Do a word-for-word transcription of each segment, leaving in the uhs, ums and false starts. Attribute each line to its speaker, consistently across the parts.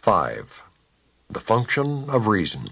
Speaker 1: five. The function of reason.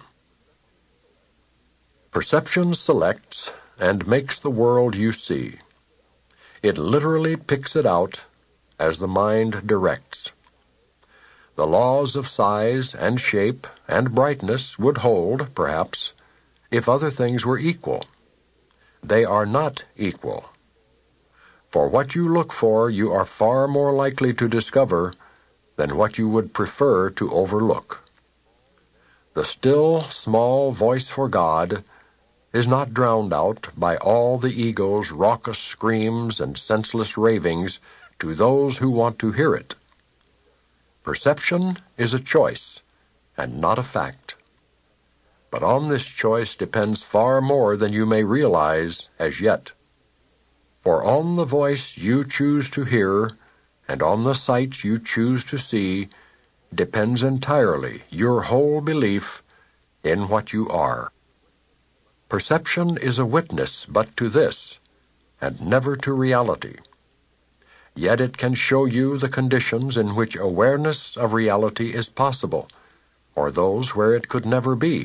Speaker 1: Perception selects and makes the world you see. It literally picks it out as the mind directs. The laws of size and shape and brightness would hold, perhaps, if other things were equal. They are not equal. For what you look for, you are far more likely to discover than what you would prefer to overlook. The still, small voice for God is not drowned out by all the ego's raucous screams and senseless ravings to those who want to hear it. Perception is a choice, and not a fact. But on this choice depends far more than you may realize as yet. For on the voice you choose to hear, and on the sight you choose to see, depends entirely your whole belief in what you are. Perception is a witness but to this, and never to reality. Yet it can show you the conditions in which awareness of reality is possible, or those where it could never be.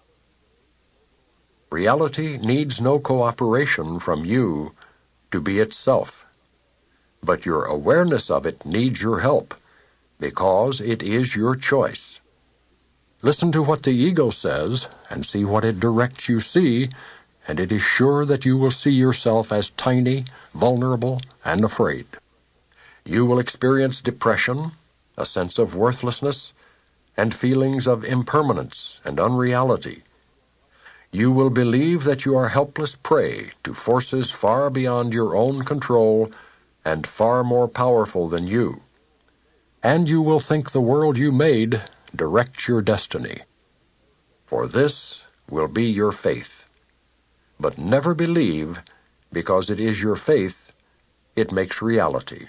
Speaker 1: Reality needs no cooperation from you to be itself, but your awareness of it needs your help, because it is your choice. Listen to what the ego says, and see what it directs you see, and it is sure that you will see yourself as tiny, vulnerable, and afraid. You will experience depression, a sense of worthlessness, and feelings of impermanence and unreality. You will believe that you are helpless prey to forces far beyond your own control and far more powerful than you. And you will think the world you made directs your destiny. For this will be your faith. But never believe, because it is your faith, it makes reality.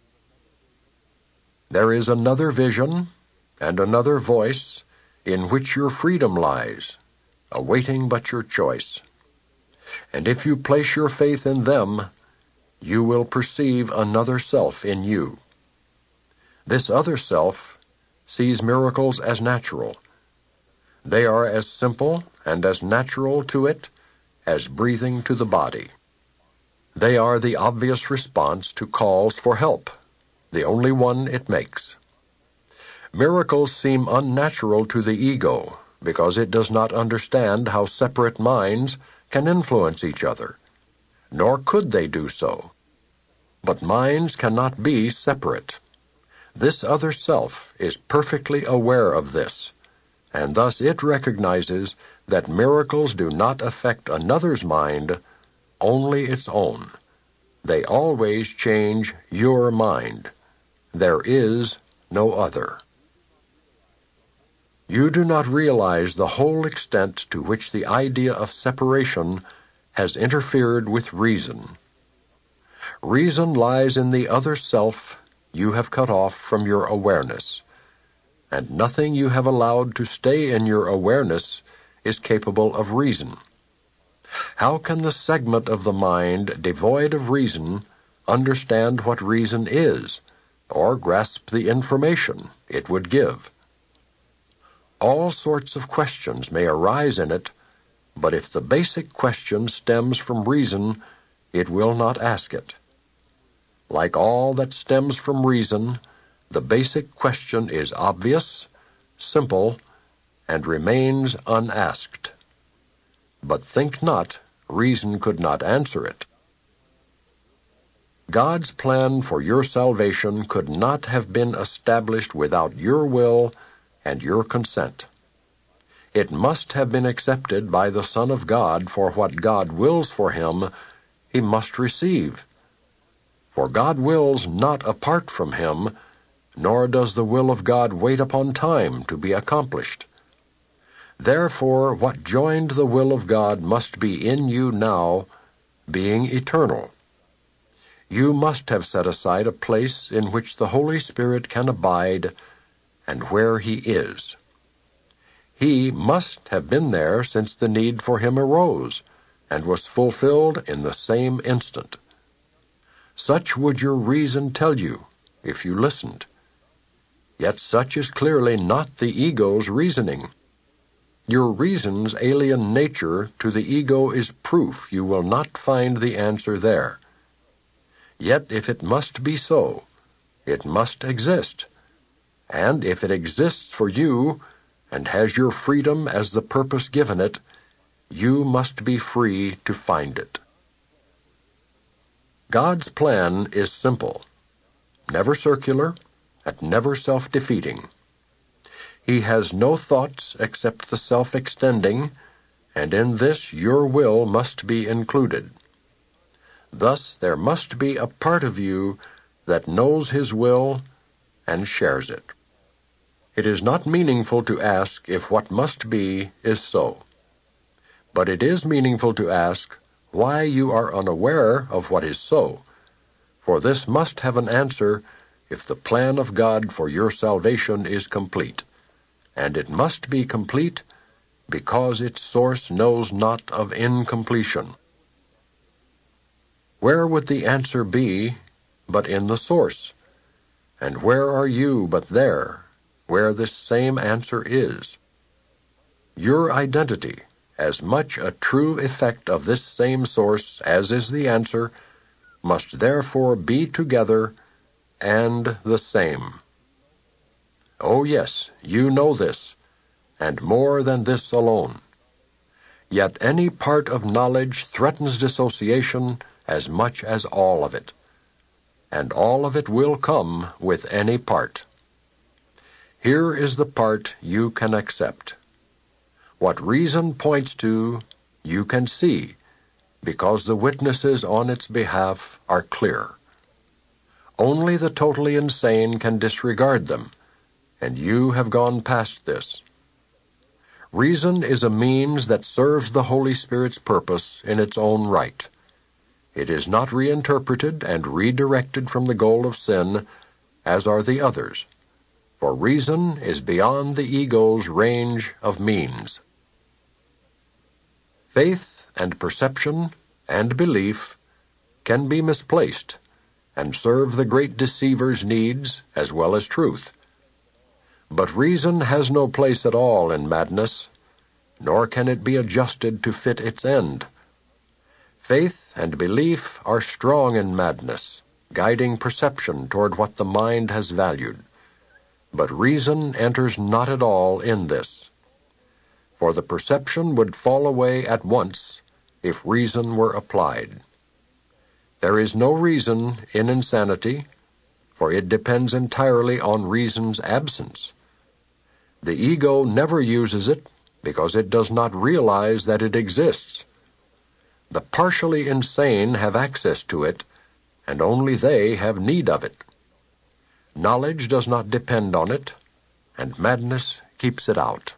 Speaker 1: There is another vision and another voice in which your freedom lies, awaiting but your choice. And if you place your faith in them, you will perceive another self in you. This other self sees miracles as natural. They are as simple and as natural to it as breathing to the body. They are the obvious response to calls for help, the only one it makes. Miracles seem unnatural to the ego because it does not understand how separate minds can influence each other, nor could they do so. But minds cannot be separate. This other self is perfectly aware of this, and thus it recognizes that miracles do not affect another's mind, only its own. They always change your mind. There is no other. You do not realize the whole extent to which the idea of separation has interfered with reason. Reason lies in the other self you have cut off from your awareness, and nothing you have allowed to stay in your awareness is capable of reason. How can the segment of the mind devoid of reason understand what reason is, or grasp the information it would give? All sorts of questions may arise in it, but if the basic question stems from reason, it will not ask it. Like all that stems from reason, the basic question is obvious, simple, and remains unasked. But think not, reason could not answer it. God's plan for your salvation could not have been established without your will and your consent. It must have been accepted by the Son of God, for what God wills for him, he must receive. For God wills not apart from him, nor does the will of God wait upon time to be accomplished. Therefore, what joined the will of God must be in you now, being eternal. You must have set aside a place in which the Holy Spirit can abide, and where he is. He must have been there since the need for him arose, and was fulfilled in the same instant. Such would your reason tell you, if you listened. Yet such is clearly not the ego's reasoning. Your reason's alien nature to the ego is proof you will not find the answer there. Yet if it must be so, it must exist. And if it exists for you, and has your freedom as the purpose given it, you must be free to find it. God's plan is simple, never circular, and never self-defeating. He has no thoughts except the self-extending, and in this your will must be included. Thus there must be a part of you that knows His will and shares it. It is not meaningful to ask if what must be is so. But it is meaningful to ask why you are unaware of what is so, for this must have an answer if the plan of God for your salvation is complete, and it must be complete because its source knows not of incompletion. Where would the answer be but in the source? And where are you but there, where this same answer is? Your identity, as much a true effect of this same source as is the answer, must therefore be together and the same. Oh yes, you know this, and more than this alone. Yet any part of knowledge threatens dissociation as much as all of it, and all of it will come with any part. Here is the part you can accept. What reason points to, you can see, because the witnesses on its behalf are clear. Only the totally insane can disregard them, and you have gone past this. Reason is a means that serves the Holy Spirit's purpose in its own right. It is not reinterpreted and redirected from the goal of sin, as are the others, for reason is beyond the ego's range of means. Faith and perception and belief can be misplaced and serve the great deceiver's needs as well as truth. But reason has no place at all in madness, nor can it be adjusted to fit its end. Faith and belief are strong in madness, guiding perception toward what the mind has valued. But reason enters not at all in this, for the perception would fall away at once if reason were applied. There is no reason in insanity, for it depends entirely on reason's absence. The ego never uses it because it does not realize that it exists. The partially insane have access to it, and only they have need of it. Knowledge does not depend on it, and madness keeps it out.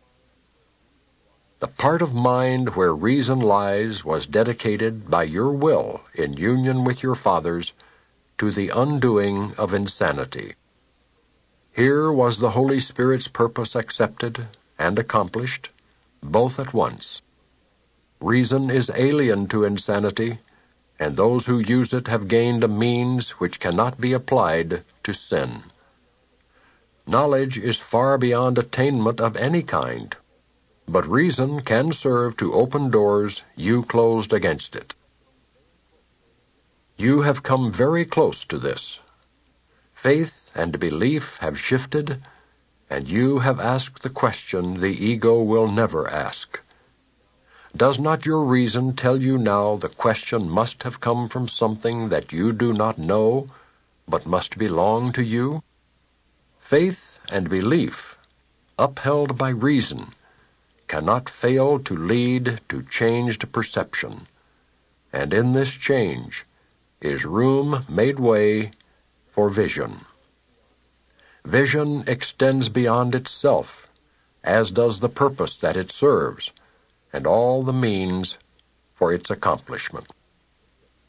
Speaker 1: The part of mind where reason lies was dedicated by your will in union with your fathers to the undoing of insanity. Here was the Holy Spirit's purpose accepted and accomplished, both at once. Reason is alien to insanity, and those who use it have gained a means which cannot be applied to sin. Knowledge is far beyond attainment of any kind, but reason can serve to open doors you closed against it. You have come very close to this. Faith and belief have shifted, and you have asked the question the ego will never ask. Does not your reason tell you now the question must have come from something that you do not know, but must belong to you? Faith and belief, upheld by reason, cannot fail to lead to changed perception, and in this change is room made way for vision. Vision extends beyond itself, as does the purpose that it serves, and all the means for its accomplishment.